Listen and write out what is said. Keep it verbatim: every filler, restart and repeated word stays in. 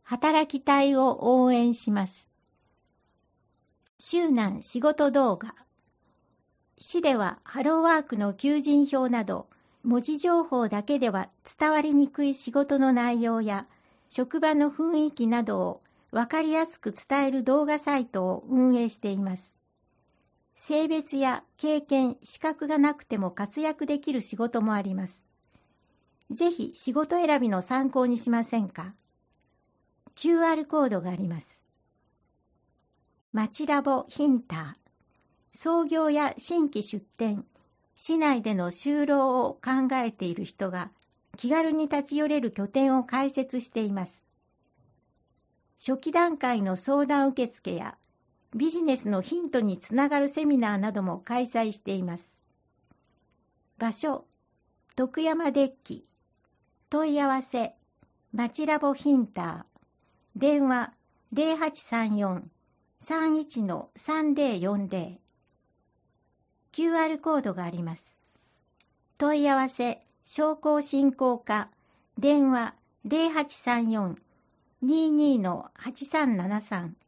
働き隊を応援します。周南仕事動画。市ではハローワークの求人票など、文字情報だけでは伝わりにくい仕事の内容や、職場の雰囲気などを分かりやすく伝える動画サイトを運営しています。性別や経験、資格がなくても活躍できる仕事もあります。ぜひ仕事選びの参考にしませんか？ キューアール コードがあります。まちラボヒンター。創業や新規出店、市内での就労を考えている人が気軽に立ち寄れる拠点を開設しています。初期段階の相談受付やビジネスのヒントにつながるセミナーなども開催しています。場所、徳山デッキ。問い合わせ、まちラボヒンター。電話 ゼロはちさんよん さんいち さんゼロよんゼロ。キューアール コードがあります。問い合わせ、商工振興課。電話 ゼロはちさんよん にーにー はちさんななさん